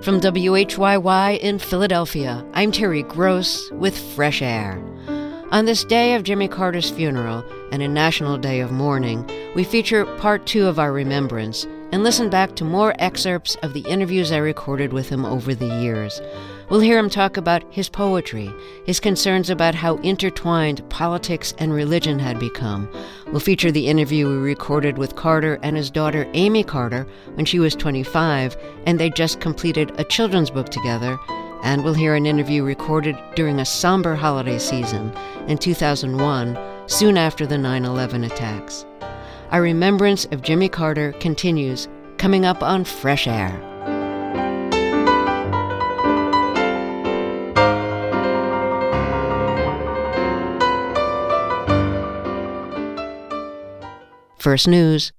From WHYY in Philadelphia, I'm Terry Gross with Fresh Air. On this day of Jimmy Carter's funeral and a national day of mourning, we feature part 2 of our remembrance and listen back to more excerpts of the interviews I recorded with him over the years. We'll hear him talk about his poetry, his concerns about how intertwined politics and religion had become. We'll feature the interview we recorded with Carter and his daughter Amy Carter when she was 25, and they just completed a children's book together. And we'll hear an interview recorded during a somber holiday season in 2001, soon after the 9/11 attacks. Our remembrance of Jimmy Carter continues, coming up on Fresh Air. First News.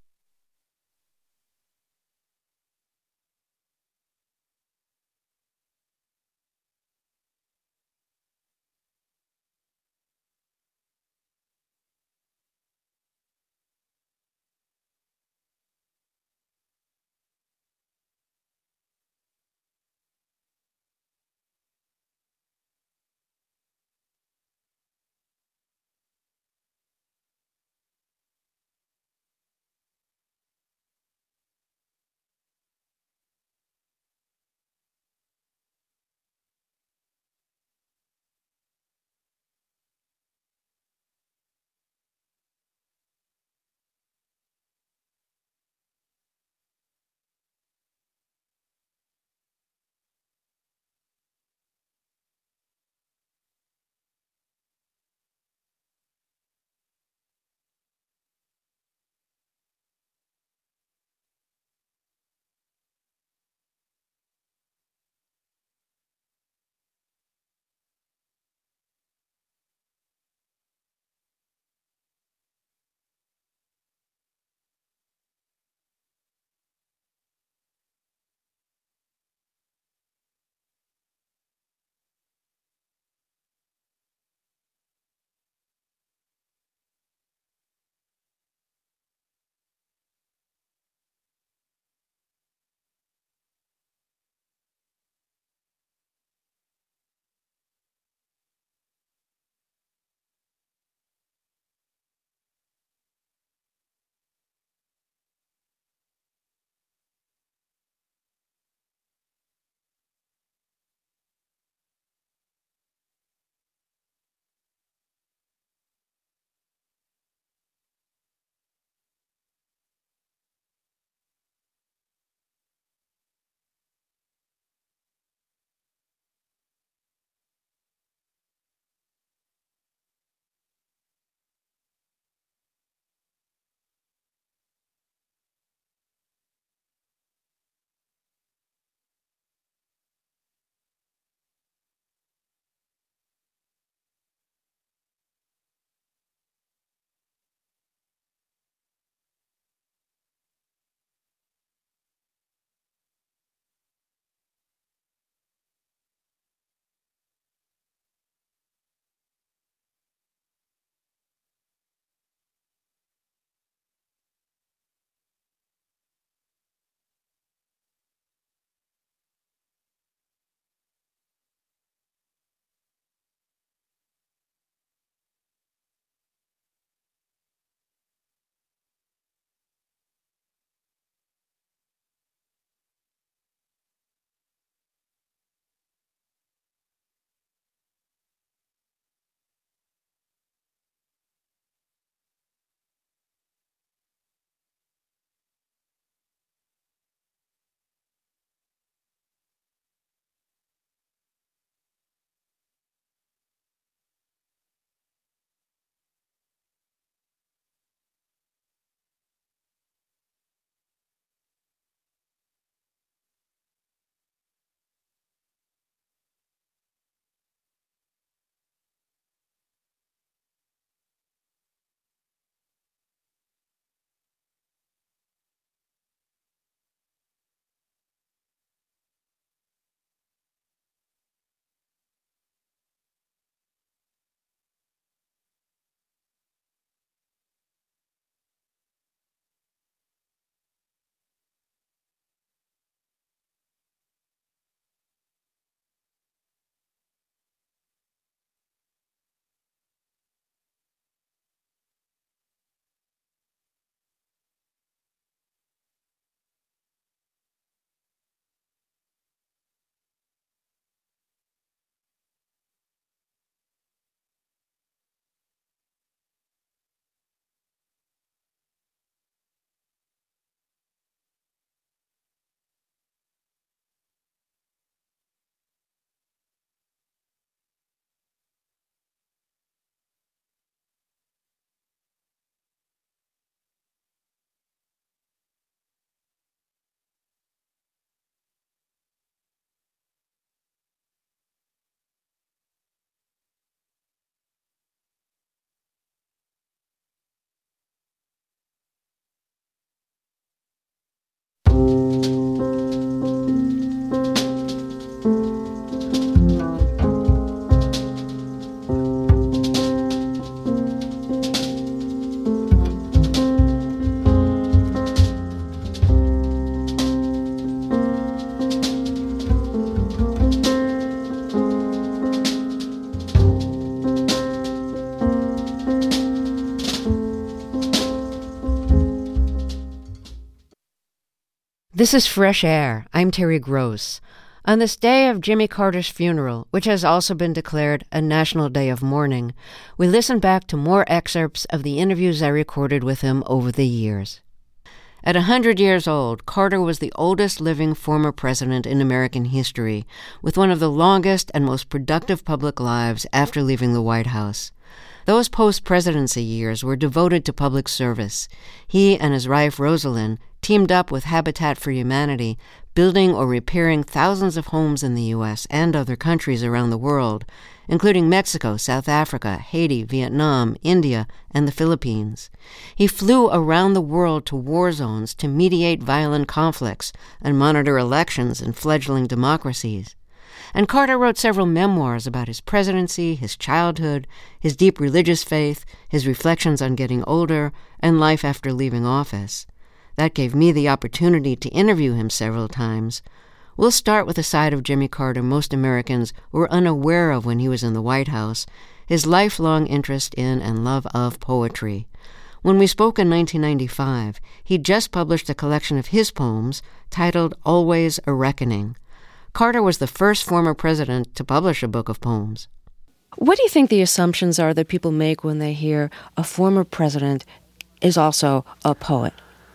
This is Fresh Air. I'm Terry Gross. On this day of Jimmy Carter's funeral, which has also been declared a national day of mourning, we listen back to more excerpts of the interviews I recorded with him over the years. At 100 years old, Carter was the oldest living former president in American history, with one of the longest and most productive public lives after leaving the White House. Those post-presidency years were devoted to public service. He and his wife, Rosalind, teamed up with Habitat for Humanity, building or repairing thousands of homes in the U.S. and other countries around the world, including Mexico, South Africa, Haiti, Vietnam, India, and the Philippines. He flew around the world to war zones to mediate violent conflicts and monitor elections in fledgling democracies. And Carter wrote several memoirs about his presidency, his childhood, his deep religious faith, his reflections on getting older, and life after leaving office. That gave me the opportunity to interview him several times. We'll start with a side of Jimmy Carter most Americans were unaware of when he was in the White House, his lifelong interest in and love of poetry. When we spoke in 1995, he'd just published a collection of his poems titled Always a Reckoning. Carter was the first former president to publish a book of poems. What do you think the assumptions are that people make when they hear a former president is also a poet?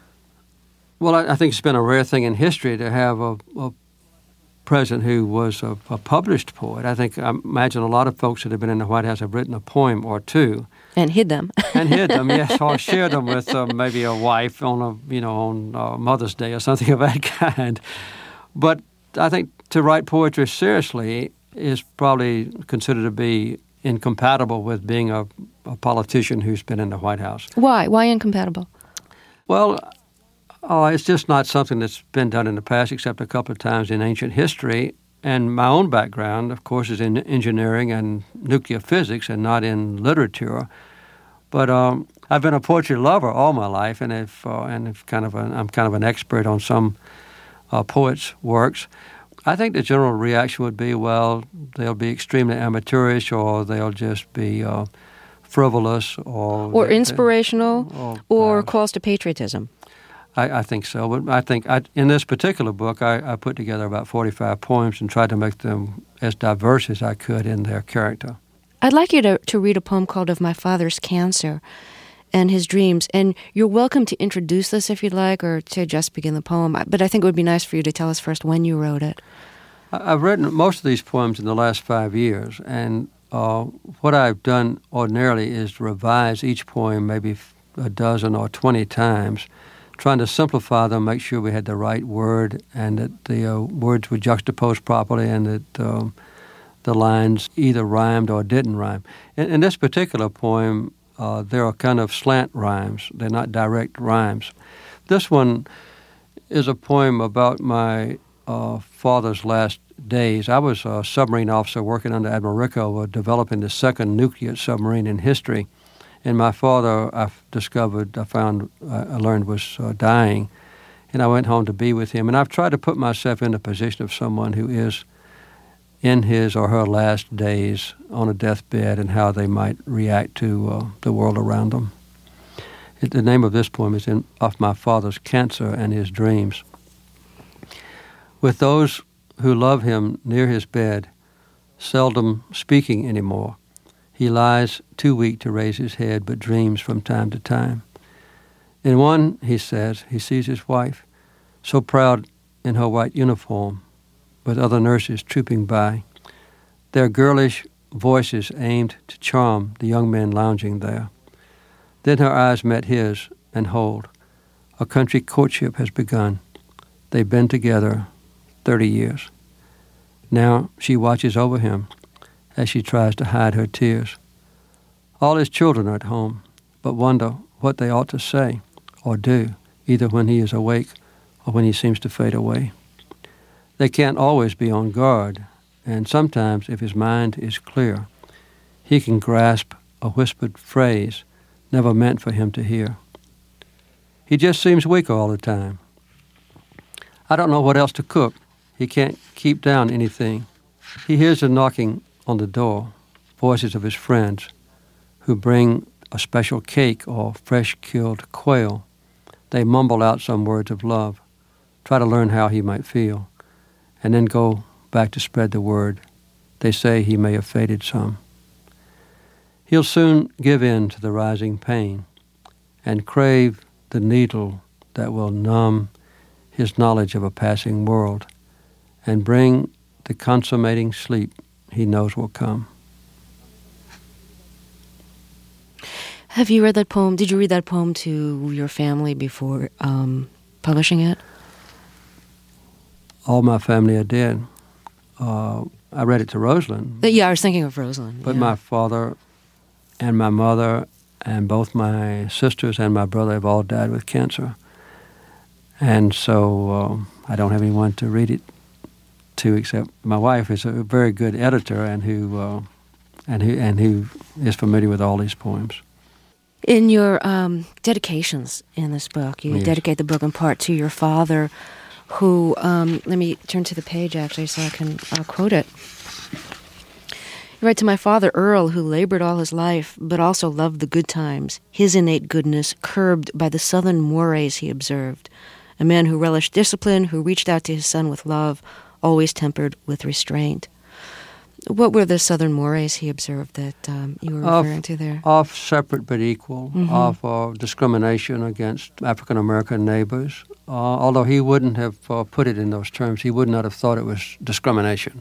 Well, I think it's been a rare thing in history to have a president who was a published poet. I imagine a lot of folks that have been in the White House have written a poem or two. And hid them. Yes, or shared them with maybe a wife on Mother's Day or something of that kind. But I think to write poetry seriously is probably considered to be incompatible with being a politician who's been in the White House. Why? Why incompatible? Well, it's just not something that's been done in the past except a couple of times in ancient history. And my own background, of course, is in engineering and nuclear physics and not in literature. But I've been a poetry lover all my life, and I'm kind of an expert on some poets' works. I think the general reaction would be, well, they'll be extremely amateurish, or they'll just be frivolous, or inspirational, or calls to patriotism. I think so. But I think in this particular book, I put together about 45 poems and tried to make them as diverse as I could in their character. I'd like you to read a poem called Of My Father's Cancer and His Dreams. And you're welcome to introduce this if you'd like, or to just begin the poem. But I think it would be nice for you to tell us first when you wrote it. I've written most of these poems in the last 5 years. And what I've done ordinarily is revise each poem maybe a dozen or 20 times, trying to simplify them, make sure we had the right word and that the words were juxtaposed properly and that the lines either rhymed or didn't rhyme. In this particular poem, there are kind of slant rhymes. They're not direct rhymes. This one is a poem about my father's last days. I was a submarine officer working under Admiral Rickover, developing the second nuclear submarine in history. And my father, I learned was dying, and I went home to be with him. And I've tried to put myself in the position of someone who is in his or her last days on a deathbed and how they might react to the world around them. The name of this poem is Of My Father's Cancer and His Dreams. With those who love him near his bed, seldom speaking anymore, he lies too weak to raise his head, but dreams from time to time. In one, he says, he sees his wife, so proud in her white uniform, with other nurses trooping by, their girlish voices aimed to charm the young men lounging there. Then her eyes met his, and hold, a country courtship has begun. They've been together 30 years. Now she watches over him as she tries to hide her tears. All his children are at home, but wonder what they ought to say or do, either when he is awake or when he seems to fade away. They can't always be on guard, and sometimes, if his mind is clear, he can grasp a whispered phrase never meant for him to hear. He just seems weak all the time. I don't know what else to cook. He can't keep down anything. He hears the knocking on the door, voices of his friends who bring a special cake or fresh-killed quail. They mumble out some words of love, try to learn how he might feel, and then go back to spread the word. They say he may have faded some. He'll soon give in to the rising pain and crave the needle that will numb his knowledge of a passing world and bring the consummating sleep he knows will come. Have you read that poem? Did you read that poem to your family before publishing it? All my family I did. I read it to Rosalind. Yeah, I was thinking of Rosalind. But yeah. my father and my mother and both my sisters and my brother have all died with cancer. And so I don't have anyone to read it to except my wife is a very good editor and who is familiar with all these poems. In your dedications in this book, you dedicate the book in part to your father, who, let me turn to the page actually so I can quote it. You write, to my father Earl, who labored all his life, but also loved the good times, his innate goodness curbed by the southern mores he observed, a man who relished discipline, who reached out to his son with love, always tempered with restraint. What were the southern mores he observed that you were referring to there? Of separate but equal, of discrimination against African-American neighbors. Although he wouldn't have put it in those terms, he would not have thought it was discrimination.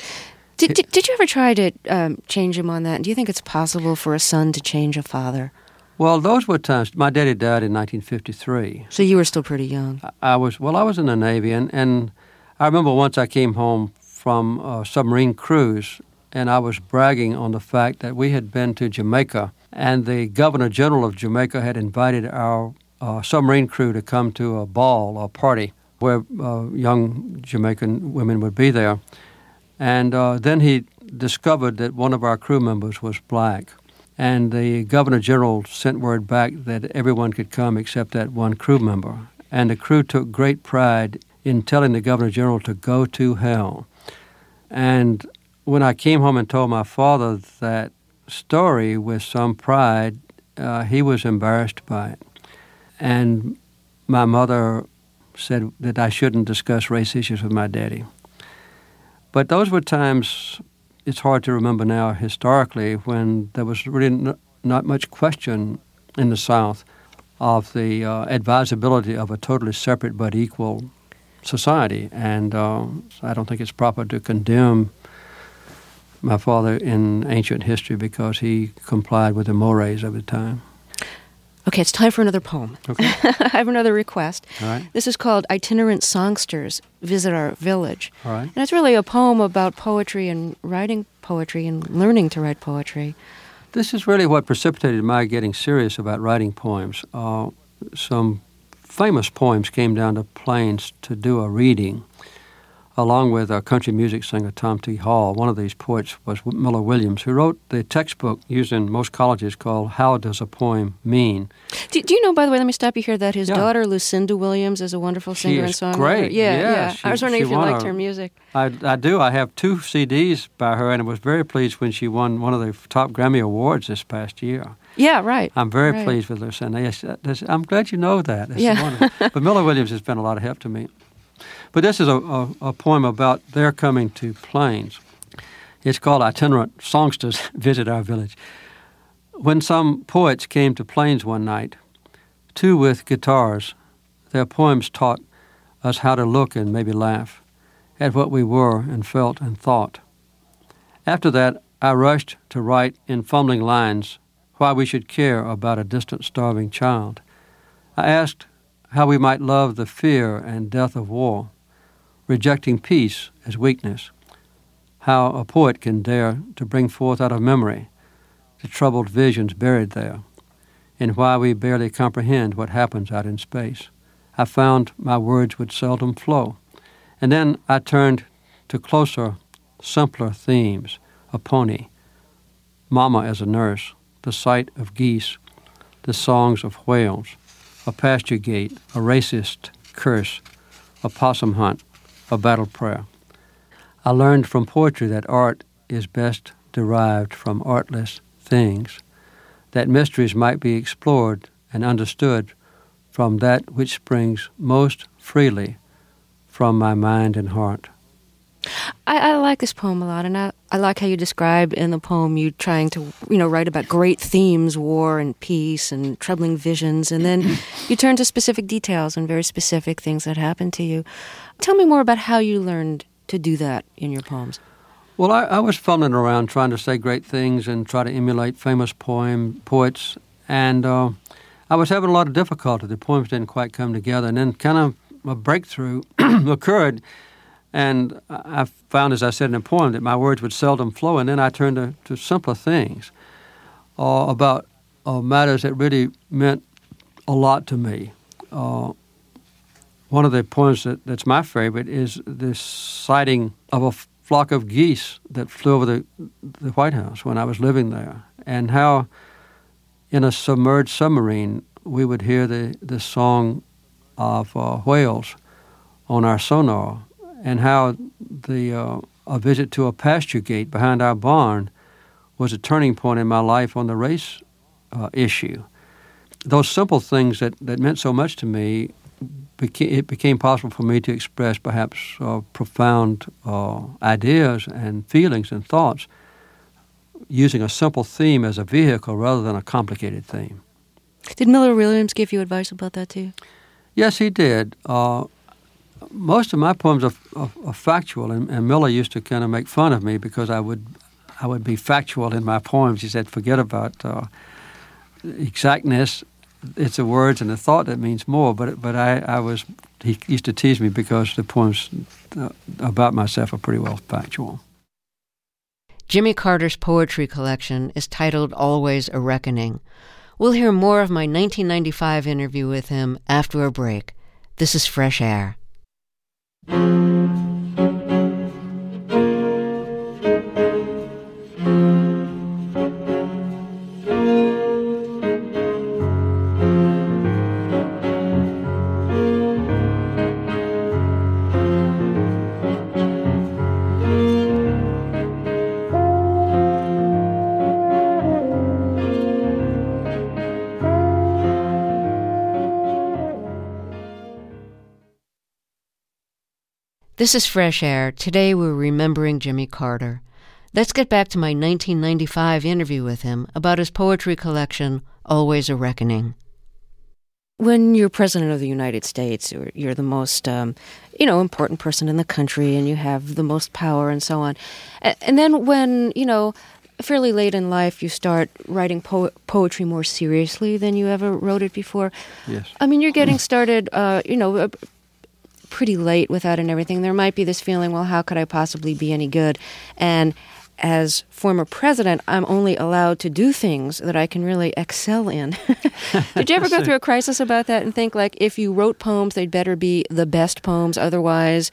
Did you ever try to change him on that? Do you think it's possible for a son to change a father? Well, those were times. My daddy died in 1953. So you were still pretty young. I was in the Navy, and I remember once I came home from a submarine cruise, and I was bragging on the fact that we had been to Jamaica, and the Governor General of Jamaica had invited our submarine crew to come to a ball, a party, where young Jamaican women would be there. And then he discovered that one of our crew members was black. And the Governor General sent word back that everyone could come except that one crew member. And the crew took great pride in telling the Governor General to go to hell. And when I came home and told my father that story with some pride, he was embarrassed by it. And my mother said that I shouldn't discuss race issues with my daddy. But those were times, it's hard to remember now historically, when there was really not much question in the South of the advisability of a totally separate but equal society. And I don't think it's proper to condemn my father in ancient history because he complied with the mores of the time. Okay, it's time for another poem. Okay. I have another request. All right. This is called Itinerant Songsters Visit Our Village. All right. And it's really a poem about poetry and writing poetry and learning to write poetry. This is really what precipitated my getting serious about writing poems. Some famous poems came down to Plains to do a reading, along with a country music singer Tom T. Hall. One of these poets was Miller Williams, who wrote the textbook used in most colleges called How Does a Poem Mean? Do you know, by the way, let me stop you here, that his daughter, Lucinda Williams, is a wonderful singer and songwriter? Great. Yeah. I was wondering if you liked her music. I do. I have 2 CDs by her, and I was very pleased when she won one of the top Grammy Awards this past year. Yeah, right. I'm very pleased with Lucinda. Yes, I'm glad you know that. That's yeah. wonderful. But Miller Williams has been a lot of help to me. But this is a poem about their coming to Plains. It's called Itinerant Songsters Visit Our Village. When some poets came to Plains one night, 2 with guitars, their poems taught us how to look and maybe laugh at what we were and felt and thought. After that, I rushed to write in fumbling lines why we should care about a distant starving child. I asked how we might love the fear and death of war, rejecting peace as weakness, how a poet can dare to bring forth out of memory the troubled visions buried there, and why we barely comprehend what happens out in space. I found my words would seldom flow, and then I turned to closer, simpler themes, a pony, Mama as a nurse, the sight of geese, the songs of whales, a pasture gate, a racist curse, a possum hunt, a battle prayer. I learned from poetry that art is best derived from artless things, that mysteries might be explored and understood from that which springs most freely from my mind and heart. I like this poem a lot, and I like how you describe in the poem you trying to, write about great themes, war and peace and troubling visions, and then you turn to specific details and very specific things that happen to you. Tell me more about how you learned to do that in your poems. Well, I was fumbling around trying to say great things and try to emulate famous poets, and I was having a lot of difficulty. The poems didn't quite come together, and then kind of a breakthrough occurred. And I found, as I said in the poem, that my words would seldom flow, and then I turned to simpler things about matters that really meant a lot to me. One of the poems that's my favorite is this sighting of a flock of geese that flew over the White House when I was living there, and how in a submerged submarine we would hear the song of whales on our sonar, and how a visit to a pasture gate behind our barn was a turning point in my life on the race issue. Those simple things that meant so much to me, it became possible for me to express perhaps profound ideas and feelings and thoughts using a simple theme as a vehicle rather than a complicated theme. Did Miller Williams give you advice about that too? Yes, he did. Most of my poems are factual, and Miller used to kind of make fun of me because I would be factual in my poems. He said, forget about exactness. It's the words and the thought that means more. But he used to tease me because the poems about myself are pretty well factual. Jimmy Carter's poetry collection is titled Always a Reckoning. We'll hear more of my 1995 interview with him after a break. This is Fresh Air. This is Fresh Air. Today we're remembering Jimmy Carter. Let's get back to my 1995 interview with him about his poetry collection, Always a Reckoning. When you're president of the United States, you're the most, important person in the country, and you have the most power and so on. And then when, fairly late in life, you start writing poetry more seriously than you ever wrote it before. Yes. I mean, you're getting started, pretty late with that and everything. There might be this feeling, well, how could I possibly be any good? And as former president, I'm only allowed to do things that I can really excel in. Did you ever go through a crisis about that and think, like, if you wrote poems, they'd better be the best poems, otherwise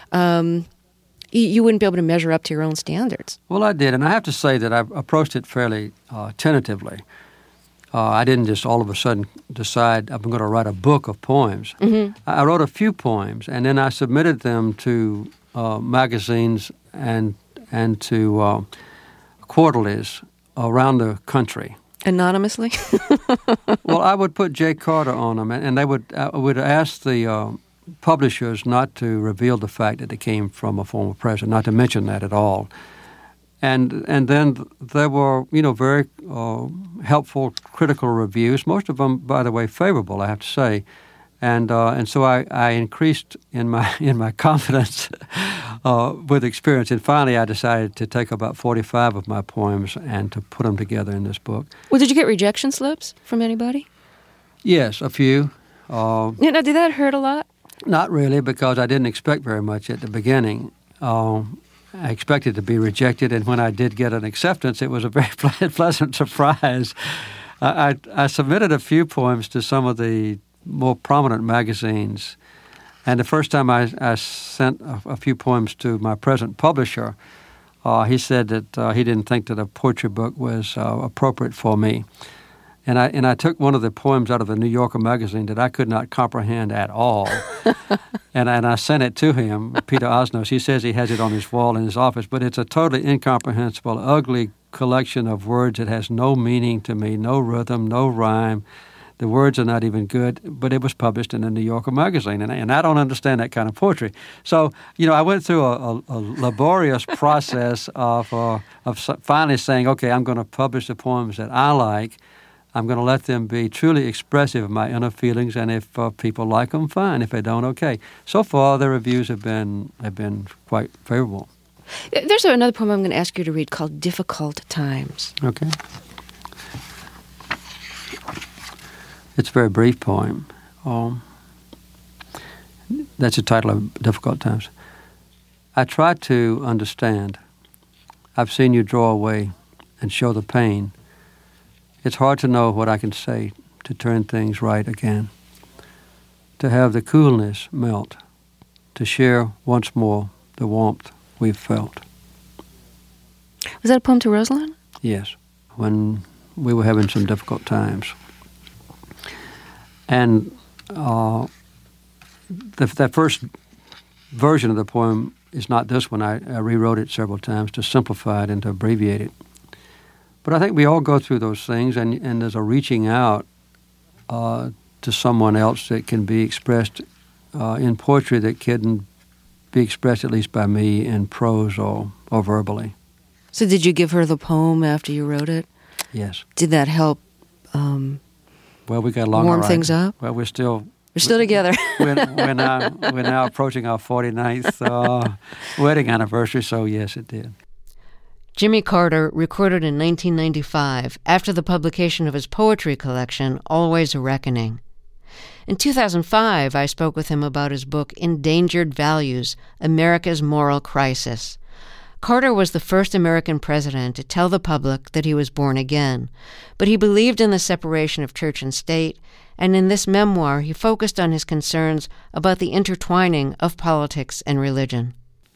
you wouldn't be able to measure up to your own standards? Well, I did, and I have to say that I approached it fairly tentatively. I didn't just all of a sudden decide I'm going to write a book of poems. Mm-hmm. I wrote a few poems, and then I submitted them to magazines and to quarterlies around the country. Anonymously? Well, I would put Jay Carter on them, and I would ask the publishers not to reveal the fact that they came from a former president, not to mention that at all. And then there were, very helpful critical reviews, most of them, by the way, favorable, I have to say. And so I increased in my confidence with experience. And finally, I decided to take about 45 of my poems and to put them together in this book. Well, did you get rejection slips from anybody? Yes, a few. Did that hurt a lot? Not really, because I didn't expect very much at the beginning. I expected to be rejected, and when I did get an acceptance, it was a very pleasant surprise. I submitted a few poems to some of the more prominent magazines, and the first time I sent a few poems to my present publisher, he said that he didn't think that a poetry book was appropriate for me. And I took one of the poems out of the New Yorker magazine that I could not comprehend at all, and I sent it to him, Peter Osnos. He says he has it on his wall in his office, but it's a totally incomprehensible, ugly collection of words that has no meaning to me, no rhythm, no rhyme, The words are not even good, but it was published in the New Yorker magazine, and I don't understand that kind of poetry. So, I went through a laborious process of finally saying, okay, I'm going to publish the poems that I like. I'm going to let them be truly expressive of my inner feelings, and if people like them, fine. If they don't, okay. So far, the reviews have been quite favorable. There's another poem I'm going to ask you to read called Difficult Times. Okay. It's a very brief poem. That's the title of Difficult Times. I try to understand. I've seen you draw away and show the pain. It's hard to know what I can say to turn things right again. To have the coolness melt. To share once more the warmth we've felt. Was that a poem to Rosalind? Yes, when we were having some difficult times. And that first version of the poem is not this one. I rewrote it several times to simplify it and to abbreviate it. But I think we all go through those things, and there's a reaching out to someone else that can be expressed in poetry that can be expressed at least by me in prose or verbally. So did you give her the poem after you wrote it? Yes. Did that help well, we got along warm all right. things up? Well, we're still together. we're now approaching our 49th wedding anniversary, so yes, it did. Jimmy Carter recorded in 1995 after the publication of his poetry collection, Always a Reckoning. In 2005, I spoke with him about his book, Endangered Values, America's Moral Crisis. Carter was the first American president to tell the public that he was born again, but he believed in the separation of church and state, and in this memoir he focused on his concerns about the intertwining of politics and religion.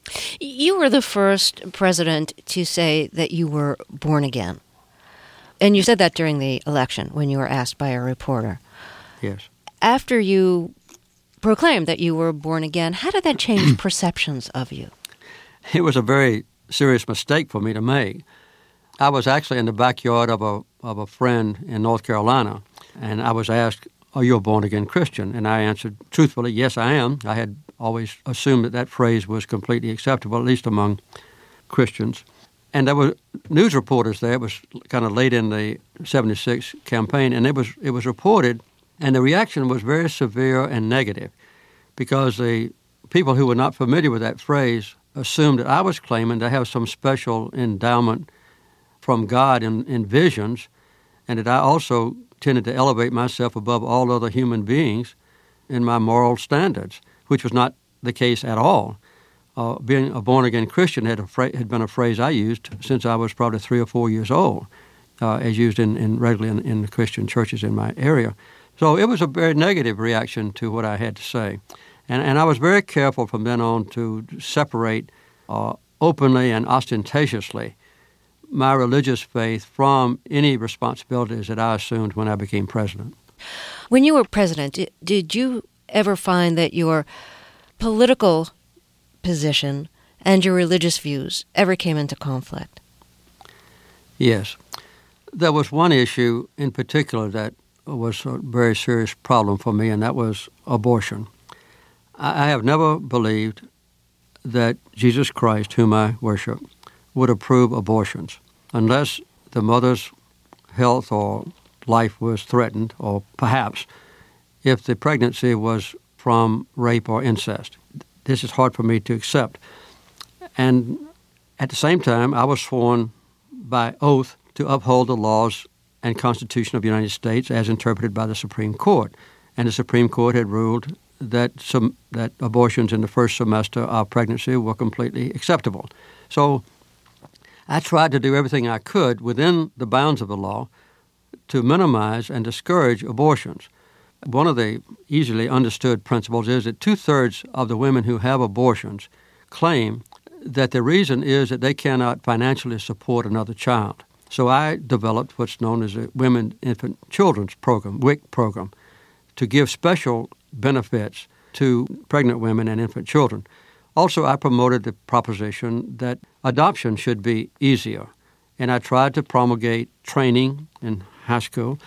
You were the first president to say that you were born again. And you said that during the election when you were asked by a reporter. Yes. After you proclaimed that you were born again, how did that change perceptions of you? It was a very serious mistake for me to make. I was actually in the backyard of a friend in North Carolina, and I was asked, "Are you a born-again Christian?" And I answered truthfully, "Yes, I am." I had always assumed that phrase was completely acceptable, at least among Christians. And there were news reporters there. It was kind of late in the 76 campaign, and it was reported, and the reaction was very severe and negative because the people who were not familiar with that phrase assumed that I was claiming to have some special endowment from God in visions, and that I also tended to elevate myself above all other human beings in my moral standards, which was not the case at all. Being a born-again Christian had been a phrase I used since I was probably 3 or 4 years old, as used regularly in the Christian churches in my area. So it was a very negative reaction to what I had to say. And I was very careful from then on to separate openly and ostentatiously my religious faith from any responsibilities that I assumed when I became president. When you were president, did you ever find that your political position and your religious views ever came into conflict? Yes. There was one issue in particular that was a very serious problem for me, and that was abortion. I have never believed that Jesus Christ, whom I worship, would approve abortions unless the mother's health or life was threatened, or perhaps if the pregnancy was from rape or incest. This is hard for me to accept. And at the same time, I was sworn by oath to uphold the laws and Constitution of the United States as interpreted by the Supreme Court. And the Supreme Court had ruled that abortions in the first semester of pregnancy were completely acceptable. So I tried to do everything I could within the bounds of the law to minimize and discourage abortions. One of the easily understood principles is that 2/3 of the women who have abortions claim that the reason is that they cannot financially support another child. So I developed what's known as a Women, Infant, Children's Program, WIC program, to give special benefits to pregnant women and infant children. Also, I promoted the proposition that adoption should be easier, and I tried to promulgate training in high school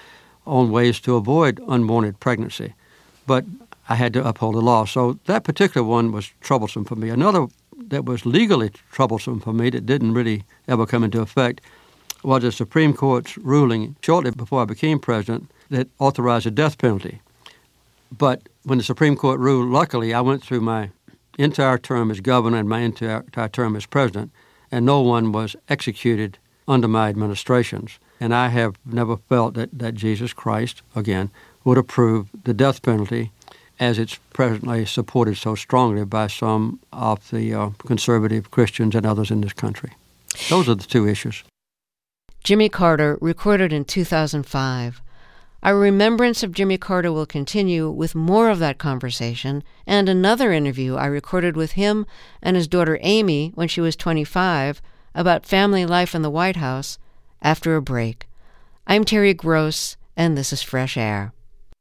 on ways to avoid unwanted pregnancy. But I had to uphold the law. So that particular one was troublesome for me. Another that was legally troublesome for me that didn't really ever come into effect was the Supreme Court's ruling shortly before I became president that authorized the death penalty. But when the Supreme Court ruled, luckily, I went through my entire term as governor and my entire term as president, and no one was executed under my administrations. And I have never felt that Jesus Christ, again, would approve the death penalty as it's presently supported so strongly by some of the conservative Christians and others in this country. Those are the two issues. Jimmy Carter, recorded in 2005. Our remembrance of Jimmy Carter will continue with more of that conversation and another interview I recorded with him and his daughter Amy when she was 25 about family life in the White House after a break. I'm Terry Gross, and this is Fresh Air.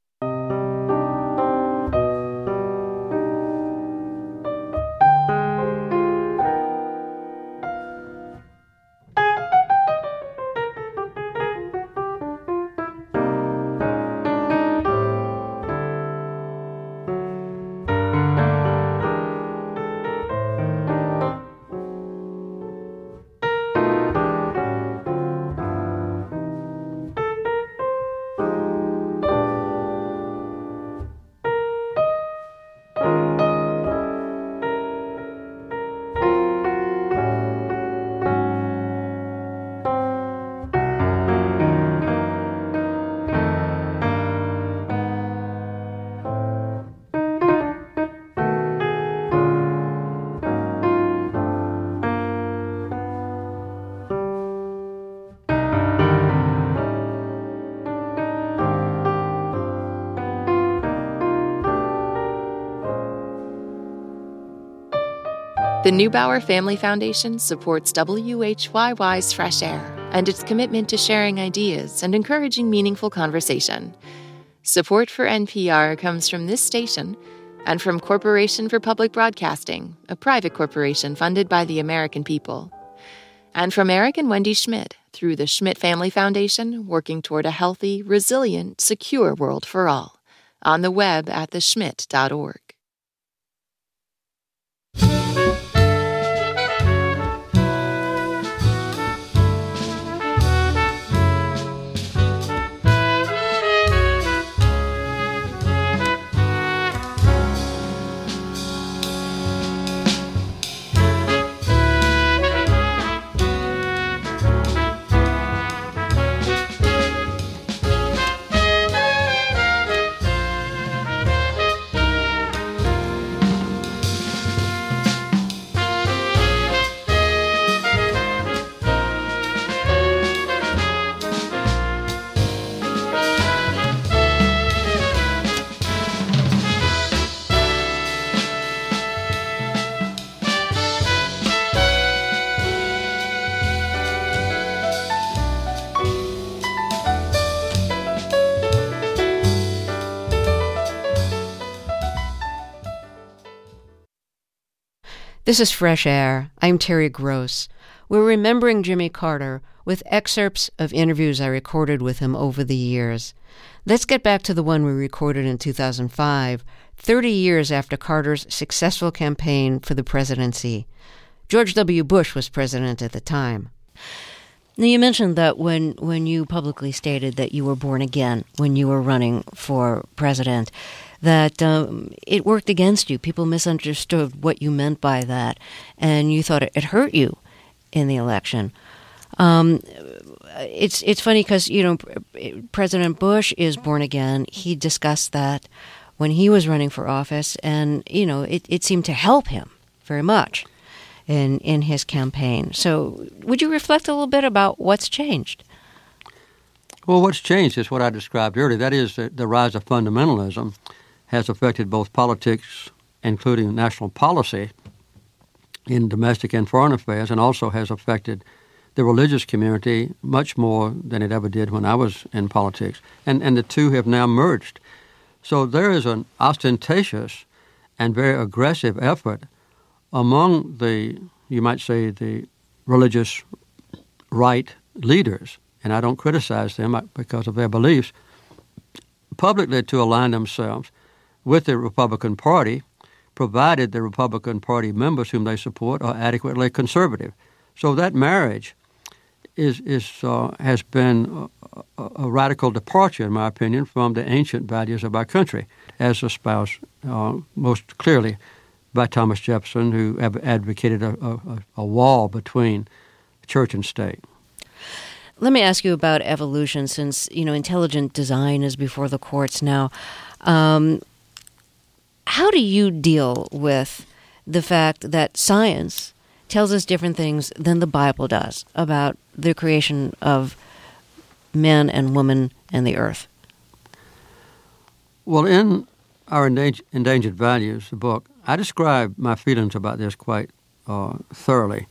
The Neubauer Family Foundation supports WHYY's Fresh Air and its commitment to sharing ideas and encouraging meaningful conversation. Support for NPR comes from this station and from Corporation for Public Broadcasting, a private corporation funded by the American people. And from Eric and Wendy Schmidt through the Schmidt Family Foundation, working toward a healthy, resilient, secure world for all. On the web at theschmidt.org. This is Fresh Air. I'm Terry Gross. We're remembering Jimmy Carter with excerpts of interviews I recorded with him over the years. Let's get back to the one we recorded in 2005, 30 years after Carter's successful campaign for the presidency. George W. Bush was president at the time. Now, you mentioned that when you publicly stated that you were born again when you were running for president, that it worked against you. People misunderstood what you meant by that, and you thought it hurt you in the election. It's funny because, President Bush is born again. He discussed that when he was running for office, and, it seemed to help him very much in his campaign. So would you reflect a little bit about what's changed? Well, what's changed is what I described earlier. That is the rise of fundamentalism has affected both politics, including national policy in domestic and foreign affairs, and also has affected the religious community much more than it ever did when I was in politics. And the two have now merged. So there is an ostentatious and very aggressive effort among you might say, the religious right leaders, and I don't criticize them because of their beliefs, publicly to align themselves with the Republican Party, provided the Republican Party members whom they support are adequately conservative. So that marriage has been a radical departure, in my opinion, from the ancient values of our country, as espoused most clearly by Thomas Jefferson, who advocated a wall between church and state. Let me ask you about evolution, since intelligent design is before the courts now. How do you deal with the fact that science tells us different things than the Bible does about the creation of men and women and the earth? Well, in our Endangered Values, the book, I describe my feelings about this quite thoroughly.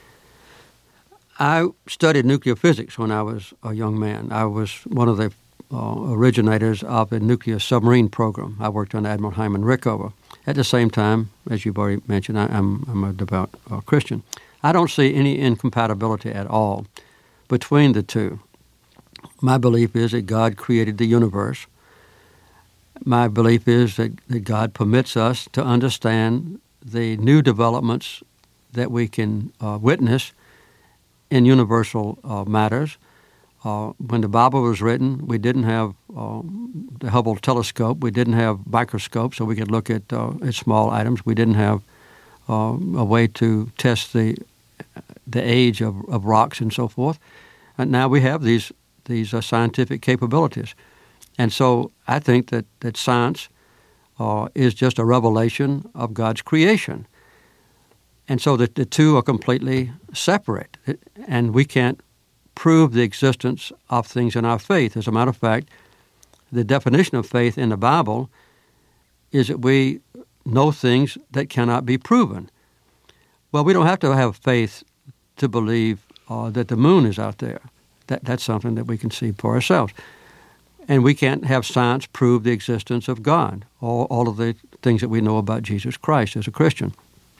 I studied nuclear physics when I was a young man. I was one of the originators of the nuclear submarine program. I worked on Admiral Hyman Rickover. At the same time, as you've already mentioned, I'm a devout Christian. I don't see any incompatibility at all between the two. My belief is that God created the universe. My belief is that God permits us to understand the new developments that we can witness in universal matters. When the Bible was written, we didn't have the Hubble telescope. We didn't have microscopes so we could look at small items. We didn't have a way to test the age of rocks and so forth. And now we have these scientific capabilities. And so I think that science is just a revelation of God's creation. And so that the two are completely separate. And we can't prove the existence of things in our faith. As a matter of fact, the definition of faith in the Bible is that we know things that cannot be proven. Well, we don't have to have faith to believe that the moon is out there. That's something that we can see for ourselves. And we can't have science prove the existence of God, all of the things that we know about Jesus Christ as a Christian.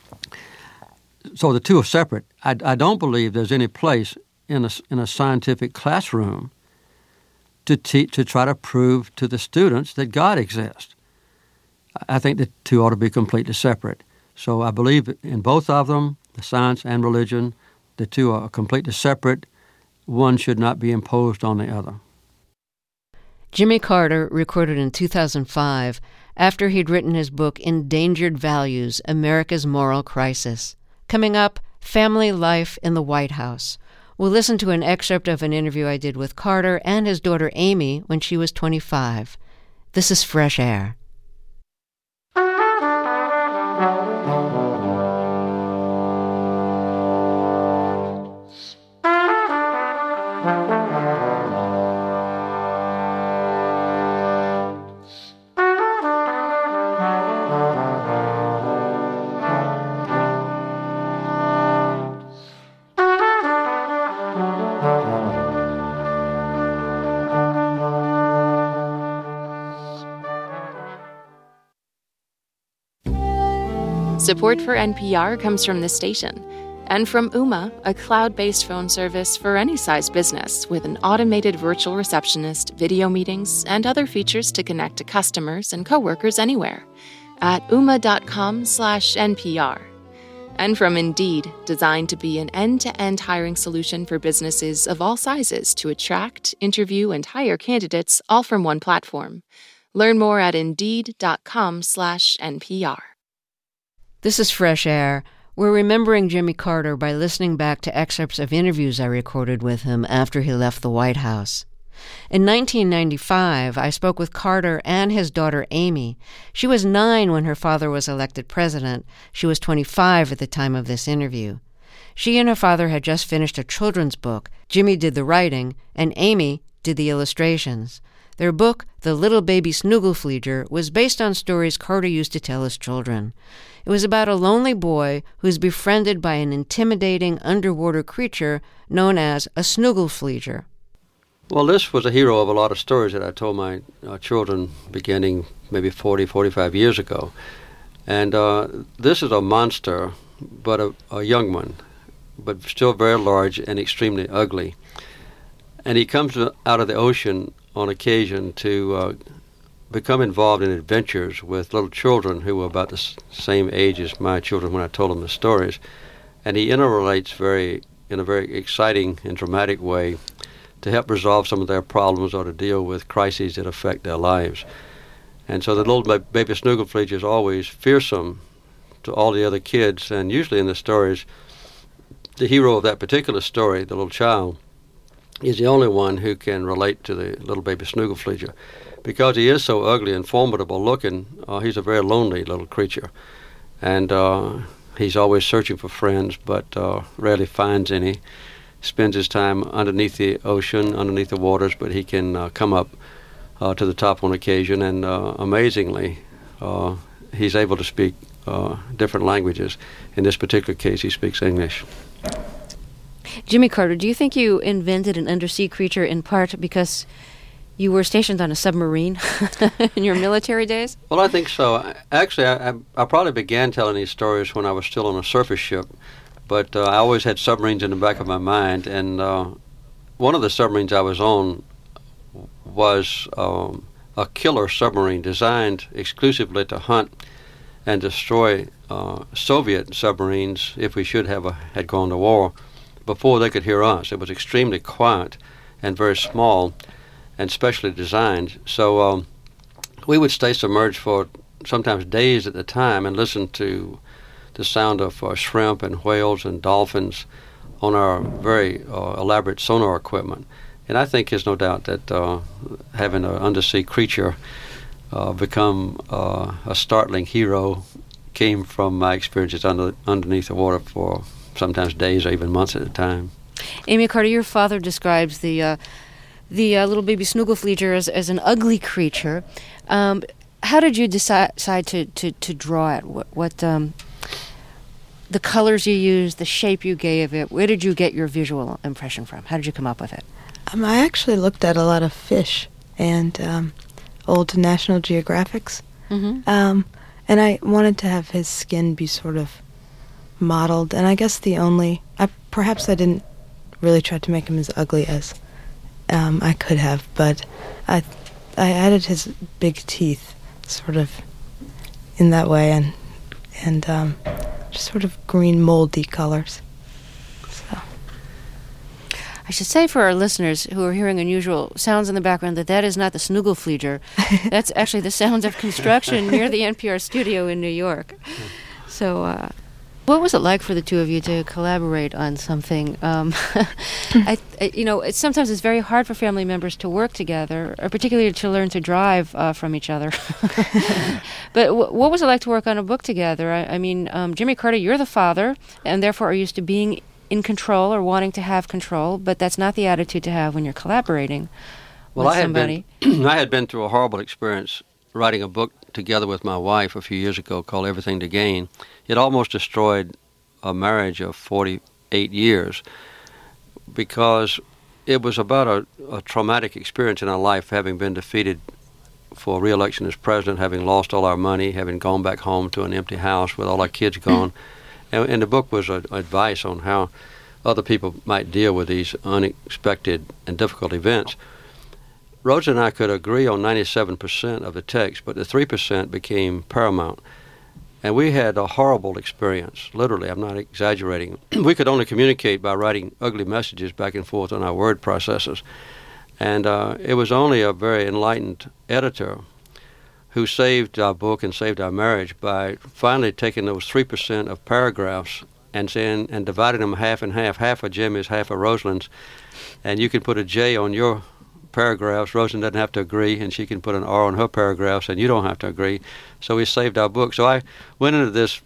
So the two are separate. I don't believe there's any place in a scientific classroom to try to prove to the students that God exists. I think the two ought to be completely separate. So I believe in both of them, the science and religion. The two are completely separate. One should not be imposed on the other. Jimmy Carter recorded in 2005 after he'd written his book Endangered Values, America's Moral Crisis. Coming up, family life in the White House. We'll listen to an excerpt of an interview I did with Carter and his daughter Amy when she was 25. This is Fresh Air. Support for NPR comes from this station and from Ooma, a cloud-based phone service for any size business with an automated virtual receptionist, video meetings, and other features to connect to customers and coworkers anywhere at ooma.com/NPR. And from Indeed, designed to be an end-to-end hiring solution for businesses of all sizes to attract, interview, and hire candidates all from one platform. Learn more at Indeed.com/NPR. This is Fresh Air. We're remembering Jimmy Carter by listening back to excerpts of interviews I recorded with him after he left the White House. In 1995, I spoke with Carter and his daughter Amy. She was 9 when her father was elected president. She was 25 at the time of this interview. She and her father had just finished a children's book. Jimmy did the writing, and Amy did the illustrations. Their book, The Little Baby Snooglefleeger, was based on stories Carter used to tell his children. It was about a lonely boy who's befriended by an intimidating underwater creature known as a snooglefleeger. Well, this was a hero of a lot of stories that I told my children beginning maybe 40, 45 years ago. And this is a monster, but a young one, but still very large and extremely ugly. And he comes out of the ocean on occasion to become involved in adventures with little children who were about the same age as my children when I told them the stories. And he interrelates in a very exciting and dramatic way to help resolve some of their problems or to deal with crises that affect their lives. And so the little baby Snooglefleetje is always fearsome to all the other kids, and usually in the stories, the hero of that particular story, the little child, is the only one who can relate to the little baby Snooglefleetje. Because he is so ugly and formidable looking, he's a very lonely little creature. And he's always searching for friends, but rarely finds any. Spends his time underneath the ocean, underneath the waters, but he can come up to the top on occasion, and amazingly, he's able to speak different languages. In this particular case, he speaks English. Jimmy Carter, do you think you invented an undersea creature in part because you were stationed on a submarine in your military days? Well, I think so. Actually, I probably began telling these stories when I was still on a surface ship, but I always had submarines in the back of my mind, and one of the submarines I was on was a killer submarine designed exclusively to hunt and destroy Soviet submarines if we should have had gone to war before they could hear us. It was extremely quiet and very small and specially designed. So we would stay submerged for sometimes days at a time and listen to the sound of shrimp and whales and dolphins on our very elaborate sonar equipment. And I think there's no doubt that having an undersea creature become a startling hero came from my experiences underneath the water for sometimes days or even months at a time. Amy Carter, your father describes the little baby Snooglefleetje as an ugly creature. How did you decide to draw it? What the colors you used, the shape you gave it? Where did you get your visual impression from? How did you come up with it? I actually looked at a lot of fish and old National Geographics. Mm-hmm. And I wanted to have his skin be sort of modeled. And I guess perhaps I didn't really try to make him as ugly as I could have, but I added his big teeth sort of in that way and just sort of green moldy colors. So I should say for our listeners who are hearing unusual sounds in the background that is not the Snooglefleetje. That's actually the sounds of construction near the NPR studio in New York. So what was it like for the two of you to collaborate on something? Sometimes it's very hard for family members to work together, or particularly to learn to drive from each other. But what was it like to work on a book together? I mean, Jimmy Carter, you're the father, and therefore are used to being in control or wanting to have control, but that's not the attitude to have when you're collaborating with somebody. I had been through a horrible experience writing a book together with my wife a few years ago called Everything to Gain. It almost destroyed a marriage of 48 years because it was about a traumatic experience in our life, having been defeated for re-election as president, having lost all our money, having gone back home to an empty house with all our kids gone. And the book was advice on how other people might deal with these unexpected and difficult events. Rosa and I could agree on 97% of the text, but the 3% became paramount. And we had a horrible experience, literally, I'm not exaggerating. We could only communicate by writing ugly messages back and forth on our word processors. And it was only a very enlightened editor who saved our book and saved our marriage by finally taking those 3% of paragraphs and dividing them half and half of Jimmy's, half of Rosalind's, and you can put a J on your paragraphs. Rosalind doesn't have to agree, and she can put an R on her paragraphs, and you don't have to agree. So we saved our book. So I went into this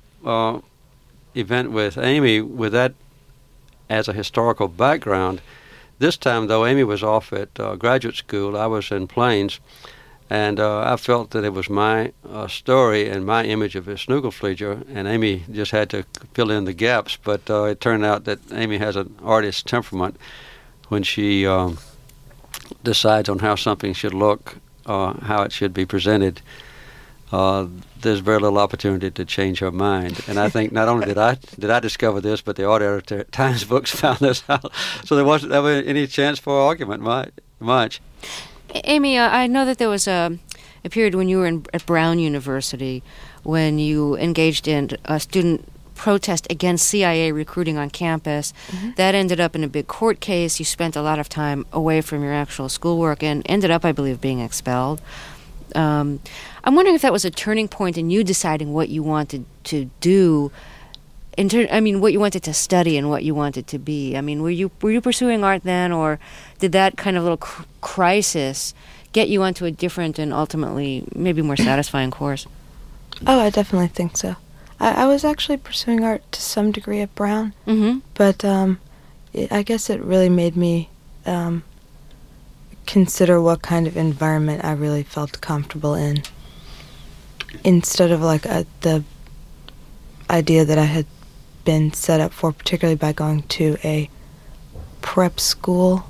event with Amy with that as a historical background. This time, though, Amy was off at graduate school. I was in Plains. And I felt that it was my story and my image of a Snooglefleetje, and Amy just had to fill in the gaps. But it turned out that Amy has an artist's temperament. When she decides on how something should look, how it should be presented, there's very little opportunity to change her mind. And I think not only did I discover this, but the Audio Times books found this out. So there wasn't ever any chance for argument much. Amy, I know that there was a period when you were at Brown University, when you engaged in a student protest against CIA recruiting on campus. That ended up in a big court case. You spent a lot of time away from your actual schoolwork and ended up, I believe, being expelled. I'm wondering if that was a turning point in you deciding what you wanted to do. What you wanted to study and what you wanted to be. I mean, were you pursuing art then, or did that kind of little crisis get you onto a different and ultimately maybe more satisfying course? Oh, I definitely think so. I was actually pursuing art to some degree at Brown, but I guess it really made me consider what kind of environment I really felt comfortable in, instead of like the idea that I had been set up for, particularly by going to a prep school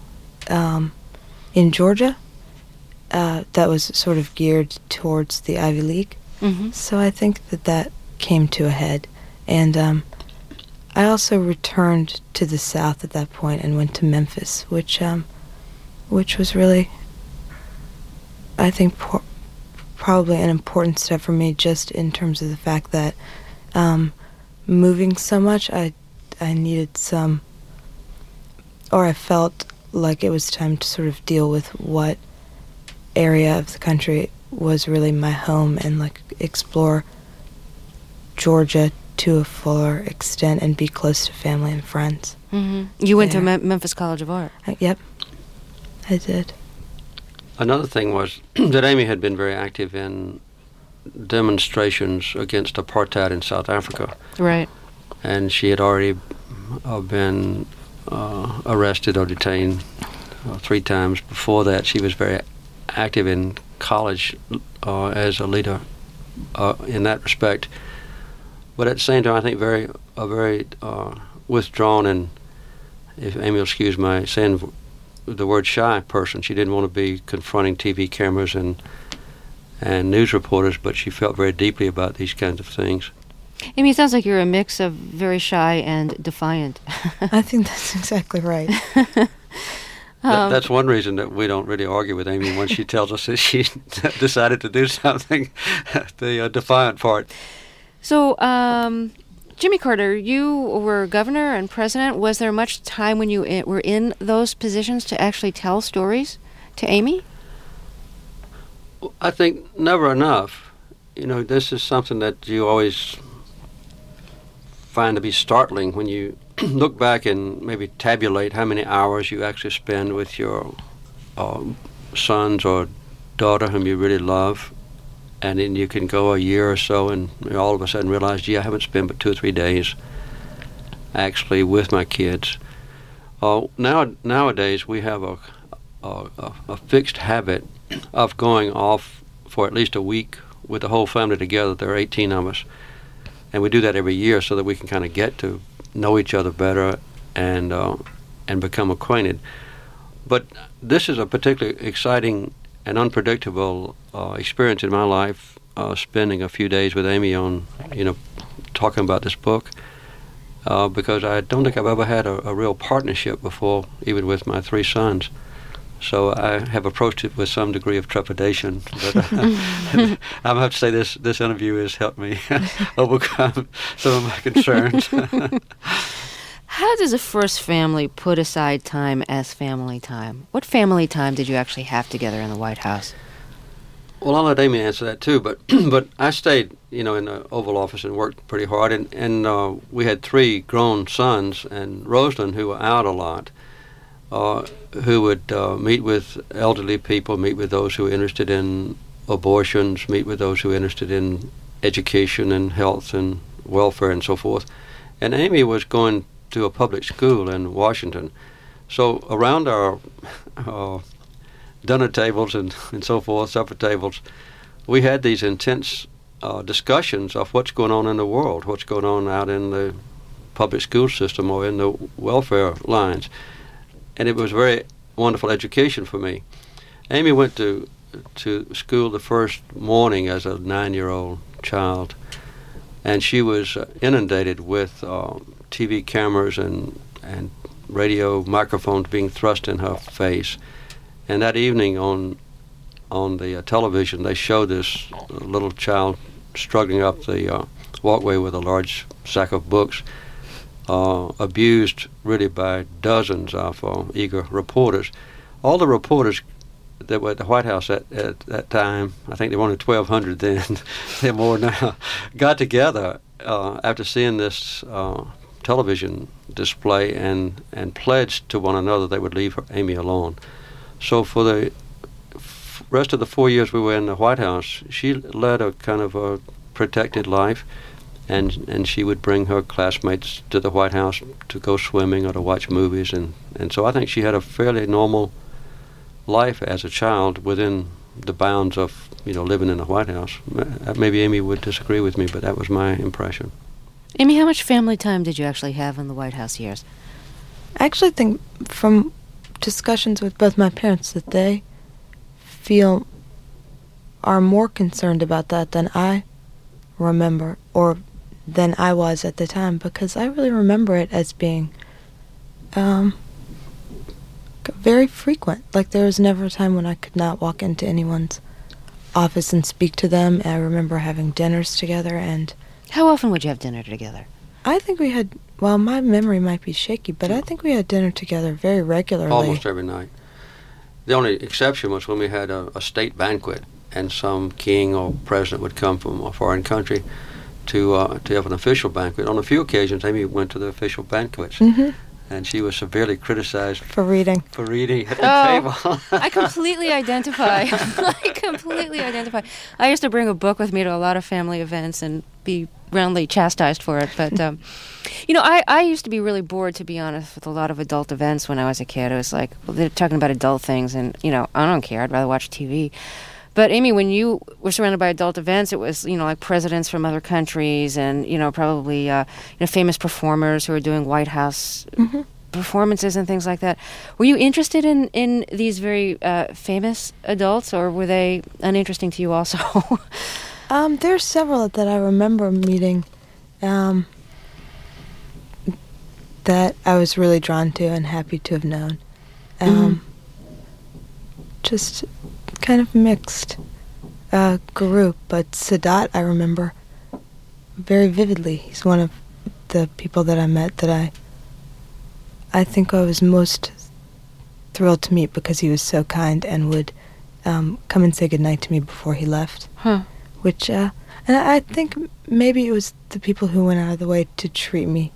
in Georgia that was sort of geared towards the Ivy League. So I think that came to a head. And I also returned to the South at that point and went to Memphis, which was really, I think, probably an important step for me, just in terms of the fact that moving so much, I needed some, or I felt like it was time to sort of deal with what area of the country was really my home and like explore Georgia to a fuller extent and be close to family and friends. You went to Memphis College of Art. Yep, I did. Another thing was that Amy had been very active in demonstrations against apartheid in South Africa. Right. And she had already been arrested or detained 3 times before that. She was very active in college as a leader in that respect. But at the same time, I think a very withdrawn and, if Amy will excuse my saying the word, shy person. She didn't want to be confronting TV cameras and news reporters, but she felt very deeply about these kinds of things. Amy, it sounds like you're a mix of very shy and defiant. I think that's exactly right. That's one reason that we don't really argue with Amy when she tells us that she decided to do something, the defiant part. So, Jimmy Carter, you were governor and president. Was there much time when you were in those positions to actually tell stories to Amy? I think never enough. You know, this is something that you always find to be startling when you look back and maybe tabulate how many hours you actually spend with your sons or daughter whom you really love. And then you can go a year or so and all of a sudden realize, gee, I haven't spent but 2 or 3 days actually with my kids. Nowadays we have a fixed habit of going off for at least a week with the whole family together. There are 18 of us. And we do that every year so that we can kind of get to know each other better and become acquainted. But this is a particularly exciting and unpredictable experience in my life, spending a few days with Amy on, talking about this book, because I don't think I've ever had a real partnership before, even with my 3 sons. So I have approached it with some degree of trepidation, but I have to say this interview has helped me overcome some of my concerns. How does a first family put aside time as family time? What family time did you actually have together in the White House? Well, I'll let Amy answer that too, but but I stayed, in the Oval Office and worked pretty hard, and we had 3 grown sons, and Rosalind, who were out a lot, who would meet with elderly people, meet with those who were interested in abortions, meet with those who were interested in education and health and welfare and so forth. And Amy was going to a public school in Washington. So around our dinner tables and so forth, supper tables, we had these intense discussions of what's going on in the world, what's going on out in the public school system or in the welfare lines. And it was very wonderful education for me. Amy went to school the first morning as a 9-year-old child, and she was inundated with TV cameras and radio microphones being thrust in her face. And that evening on on the television, they show this little child struggling up the walkway with a large sack of books, abused really by dozens of eager reporters. All the reporters that were at the White House at that time, I think there were only 1,200 then, there are more now, got together after seeing this television display and pledged to one another they would leave Amy alone. So for the rest of the 4 years we were in the White House, she led a kind of a protected life, and she would bring her classmates to the White House to go swimming or to watch movies, and so I think she had a fairly normal life as a child within the bounds of living in the White House. Maybe Amy would disagree with me, but that was my impression. Amy, how much family time did you actually have in the White House years? I actually think from discussions with both my parents that they are more concerned about that than I remember, or than I was at the time, because I really remember it as being very frequent. Like, there was never a time when I could not walk into anyone's office and speak to them. I remember having dinners together, and... How often would you have dinner together? I think we had... Well, my memory might be shaky, but I think we had dinner together very regularly. Almost every night. The only exception was when we had a state banquet, and some king or president would come from a foreign country to have an official banquet. On a few occasions, Amy went to the official banquets. Mm-hmm. And she was severely criticized for reading at the table. I completely identify. I used to bring a book with me to a lot of family events and be roundly chastised for it. But, I used to be really bored, to be honest, with a lot of adult events when I was a kid. It was like, well, they're talking about adult things, and, I don't care. I'd rather watch TV. But, Amy, when you were surrounded by adult events, it was, like presidents from other countries and, probably, famous performers who were doing White House performances and things like that. Were you interested in these very famous adults, or were they uninteresting to you also? There's several that I remember meeting that I was really drawn to and happy to have known. Just... kind of mixed group, but Sadat I remember very vividly. He's one of the people that I met that I think I was most thrilled to meet because he was so kind and would come and say goodnight to me before he left. Which, and I think maybe it was the people who went out of the way to treat me,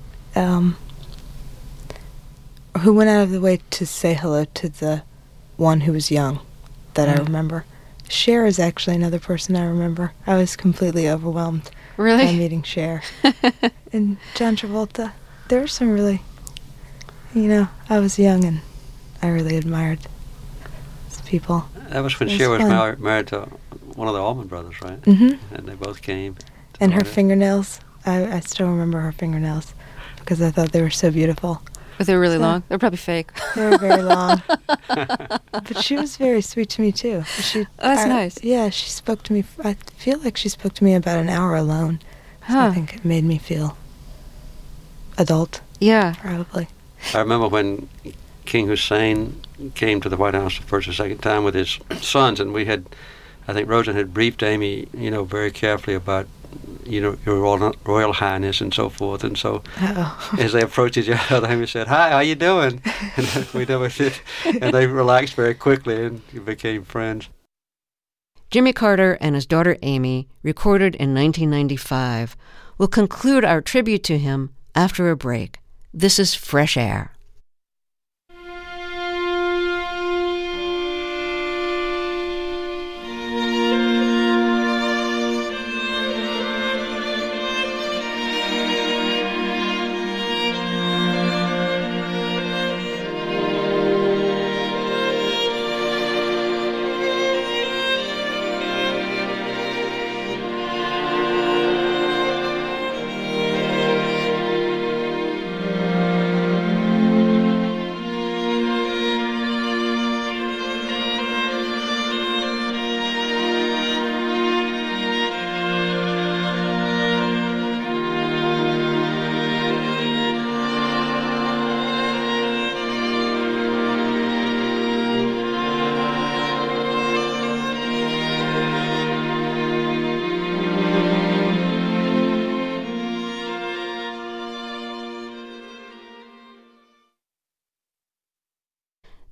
who went out of the way to say hello to the one who was young, that I remember. Cher is actually another person I remember. I was completely overwhelmed by meeting Cher. And John Travolta. There were some really, I was young and I really admired these people. That was when Cher was married to one of the Allman Brothers, right? Mm-hmm. And they both came. And her fingernails, I still remember her fingernails because I thought they were so beautiful. But they were really long? They're probably fake. They were very long. But she was very sweet to me, too. That's nice. Yeah, she spoke to me. I feel like she spoke to me about an hour alone. So I think it made me feel adult. Yeah. Probably. I remember when King Hussein came to the White House the first or second time with his sons, and I think Rosen had briefed Amy, very carefully about your Royal Highness and so forth. And so as they approached each other, Amy said, "Hi, how you doing?" And we never did. And they relaxed very quickly and became friends. Jimmy Carter and his daughter Amy, recorded in 1995, will conclude our tribute to him after a break. This is Fresh Air.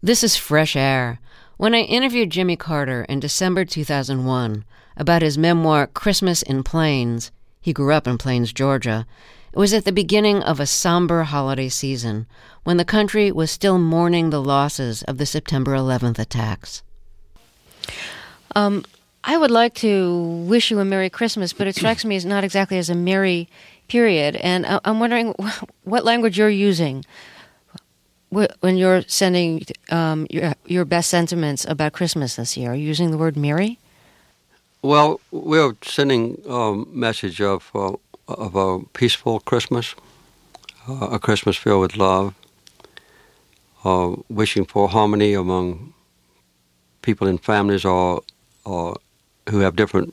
This is Fresh Air. When I interviewed Jimmy Carter in December 2001 about his memoir Christmas in Plains, he grew up in Plains, Georgia, it was at the beginning of a somber holiday season when the country was still mourning the losses of the September 11th attacks. I would like to wish you a Merry Christmas, but it strikes me as not exactly as a merry period. And I'm wondering what language you're using when you're sending your best sentiments about Christmas this year. Are you using the word merry? Well, we're sending a message of a peaceful Christmas, a Christmas filled with love, wishing for harmony among people in families or who have different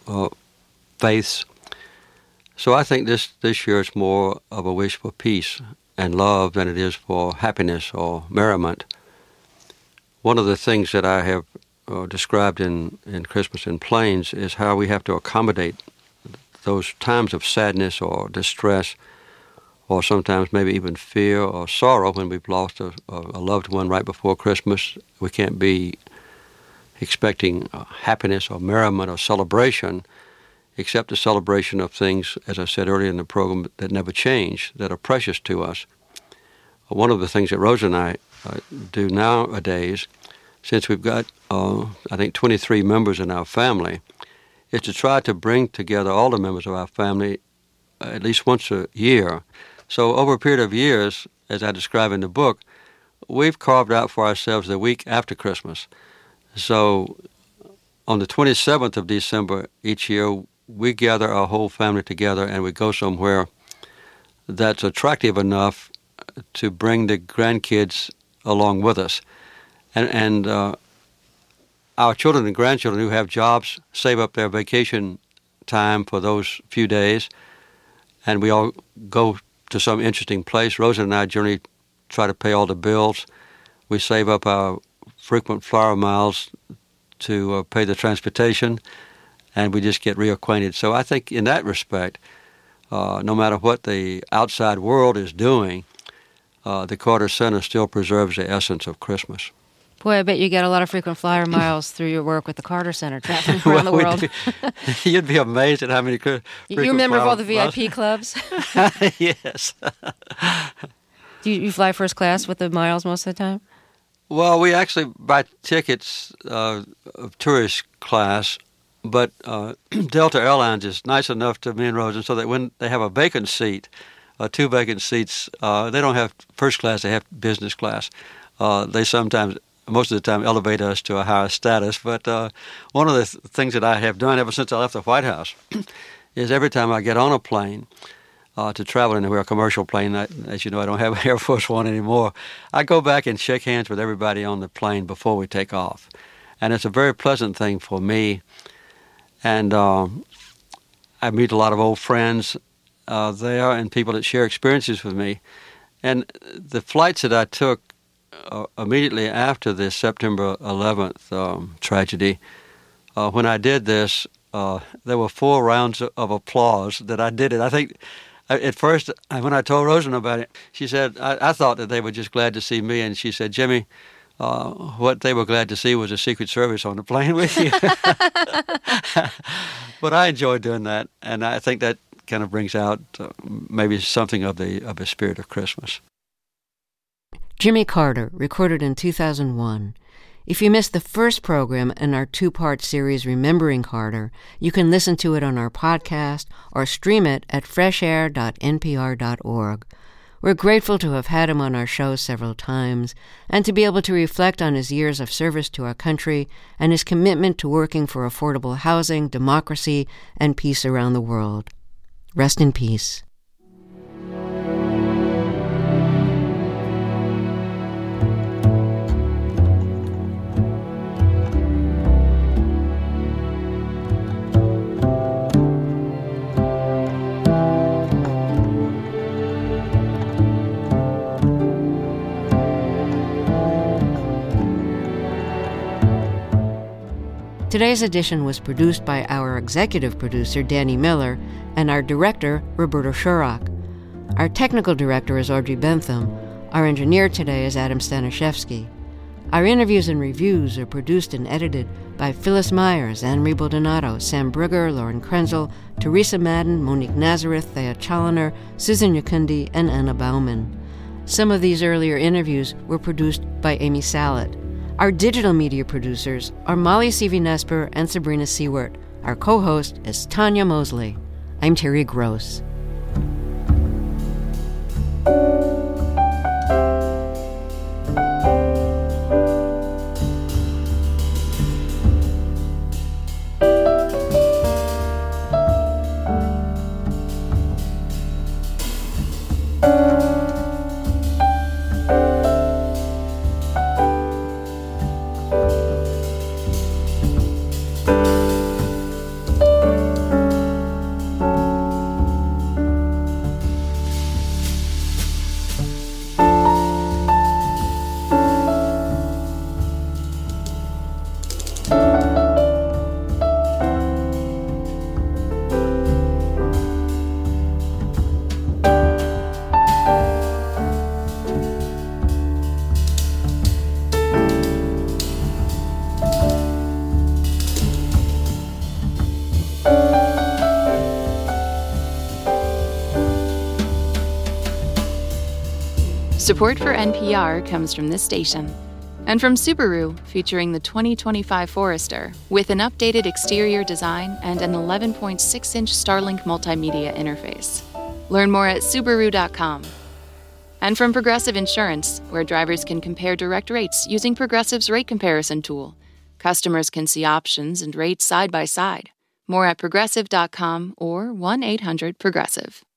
faiths. So I think this year is more of a wish for peace and love than it is for happiness or merriment. One of the things that I have described in Christmas in Plains is how we have to accommodate those times of sadness or distress, or sometimes maybe even fear or sorrow when we've lost a loved one right before Christmas. We can't be expecting happiness or merriment or celebration, except the celebration of things, as I said earlier in the program, that never change, that are precious to us. One of the things that Rosa and I do nowadays, since we've got, I think, 23 members in our family, is to try to bring together all the members of our family at least once a year. So over a period of years, as I describe in the book, we've carved out for ourselves the week after Christmas. So on the 27th of December each year, we gather our whole family together and we go somewhere that's attractive enough to bring the grandkids along with us. And our children and grandchildren who have jobs save up their vacation time for those few days, and we all go to some interesting place. Rosa and I generally try to pay all the bills. We save up our frequent flyer miles to pay the transportation, and we just get reacquainted. So I think in that respect, no matter what the outside world is doing, the Carter Center still preserves the essence of Christmas. Boy, I bet you get a lot of frequent flyer miles through your work with the Carter Center, traveling around the world. You'd be amazed at how many You're a member of all the VIP clubs? Yes. Do you fly first class with the miles most of the time? Well, we actually buy tickets of tourist class, but Delta Airlines is nice enough to me and Rosen so that when they have a vacant seat, 2 vacant seats, they don't have first class, they have business class. They sometimes, most of the time, elevate us to a higher status. But one of the things that I have done ever since I left the White House is every time I get on a plane to travel anywhere, a commercial plane, as you know, I don't have Air Force One anymore, I go back and shake hands with everybody on the plane before we take off. And it's a very pleasant thing for me. And I meet a lot of old friends there and people that share experiences with me. And the flights that I took immediately after the September 11th tragedy, when I did this, there were 4 rounds of applause that I did it. I think at first, when I told Rosen about it, she said, I thought that they were just glad to see me, and she said, Jimmy, what they were glad to see was a Secret Service on the plane with you. But I enjoyed doing that, and I think that kind of brings out maybe something of the spirit of Christmas. Jimmy Carter, recorded in 2001. If you missed the first program in our 2-part series, Remembering Carter, you can listen to it on our podcast or stream it at freshair.npr.org. We're grateful to have had him on our show several times and to be able to reflect on his years of service to our country and his commitment to working for affordable housing, democracy, and peace around the world. Rest in peace. Today's edition was produced by our executive producer, Danny Miller, and our director, Roberto Shurak. Our technical director is Audrey Bentham. Our engineer today is Adam Staniszewski. Our interviews and reviews are produced and edited by Phyllis Myers, Anne-Marie Baldonado, Sam Brugger, Lauren Krenzel, Teresa Madden, Monique Nazareth, Thea Challoner, Susan Yakundi, and Anna Bauman. Some of these earlier interviews were produced by Amy Salet. Our digital media producers are Molly Seavy-Nesper and Sabrina Seward. Our co-host is Tanya Mosley. I'm Terry Gross. Support for NPR comes from this station and from Subaru, featuring the 2025 Forester with an updated exterior design and an 11.6-inch Starlink multimedia interface. Learn more at Subaru.com. And from Progressive Insurance, where drivers can compare direct rates using Progressive's rate comparison tool. Customers can see options and rates side by side. More at Progressive.com or 1-800-PROGRESSIVE.